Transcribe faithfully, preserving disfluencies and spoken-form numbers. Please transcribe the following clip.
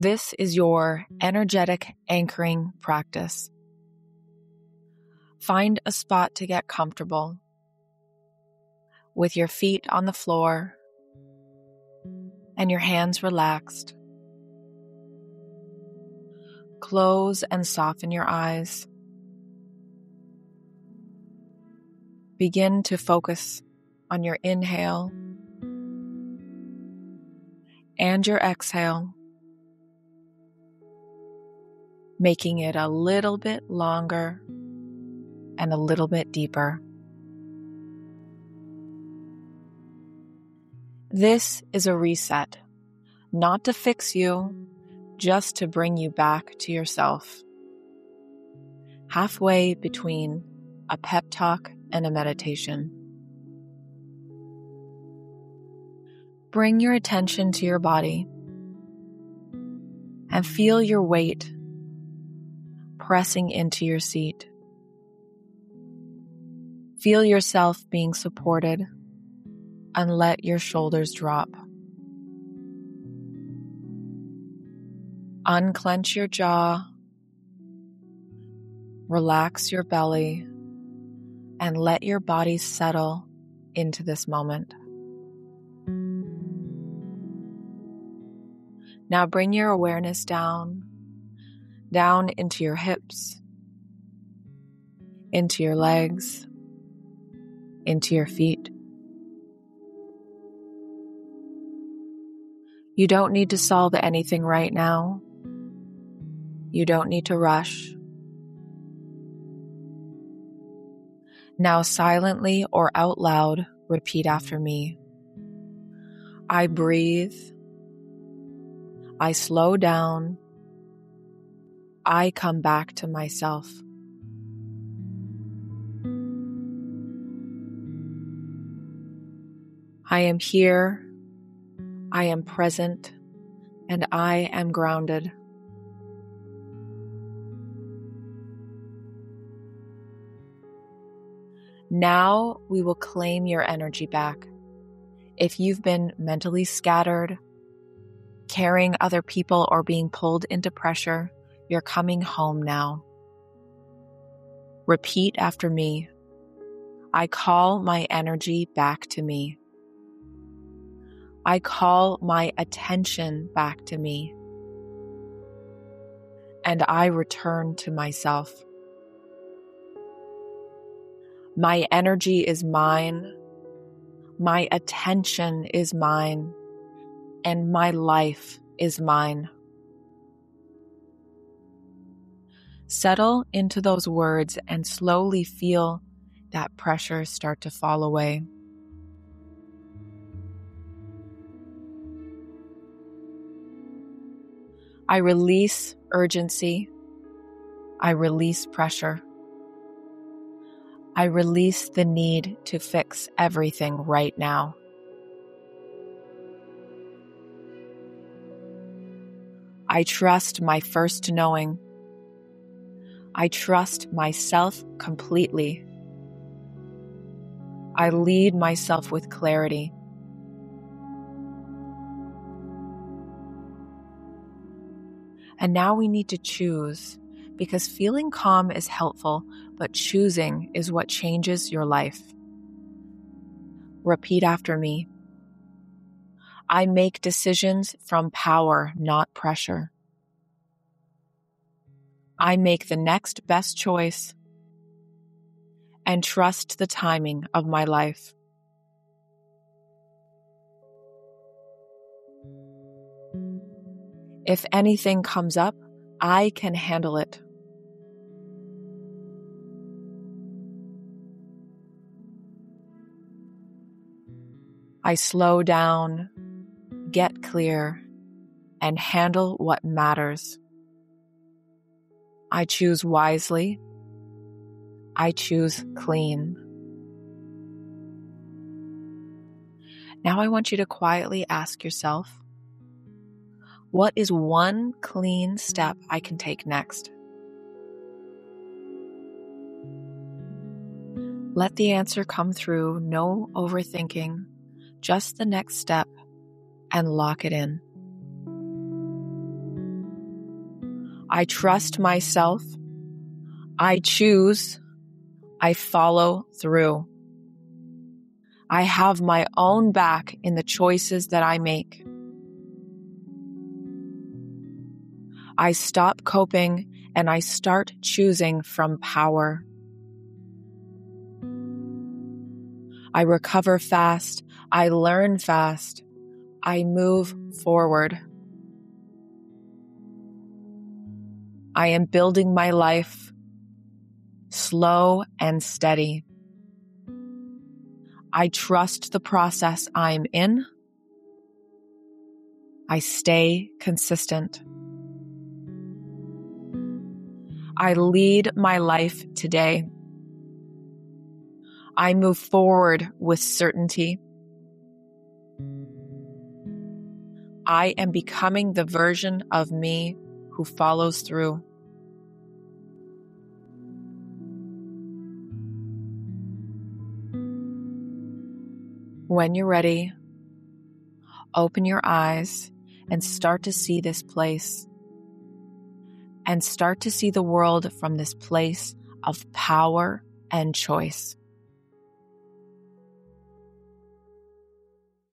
This is your energetic anchoring practice. Find a spot to get comfortable with your feet on the floor and your hands relaxed. Close and soften your eyes. Begin to focus on your inhale and your exhale, making it a little bit longer and a little bit deeper. This is a reset, not to fix you, just to bring you back to yourself. Halfway between a pep talk and a meditation. Bring your attention to your body and feel your weight pressing into your seat. Feel yourself being supported and let your shoulders drop. Unclench your jaw, relax your belly, and let your body settle into this moment. Now bring your awareness down, down into your hips, into your legs, into your feet. You don't need to solve anything right now. You don't need to rush. Now silently or out loud, repeat after me. I breathe. I slow down. I come back to myself. I am here. I am present. And I am grounded. Now we will claim your energy back. If you've been mentally scattered, carrying other people, or being pulled into pressure, you're coming home now. Repeat after me. I call my energy back to me. I call my attention back to me. And I return to myself. My energy is mine. My attention is mine. And my life is mine. Settle into those words and slowly feel that pressure start to fall away. I release urgency. I release pressure. I release the need to fix everything right now. I trust my first knowing. I trust myself completely. I lead myself with clarity. And now we need to choose, because feeling calm is helpful, but choosing is what changes your life. Repeat after me. I make decisions from power, not pressure. I make the next best choice and trust the timing of my life. If anything comes up, I can handle it. I slow down, get clear, and handle what matters. I choose wisely. I choose clean. Now I want you to quietly ask yourself, what is one clean step I can take next? Let the answer come through, no overthinking, just the next step, and lock it in. I trust myself. I choose. I follow through. I have my own back in the choices that I make. I stop coping and I start choosing from power. I recover fast. I learn fast. I move forward. I am building my life slow and steady. I trust the process I'm in. I stay consistent. I lead my life today. I move forward with certainty. I am becoming the version of me who follows through. When you're ready, open your eyes and start to see this place. And start to see the world from this place of power and choice.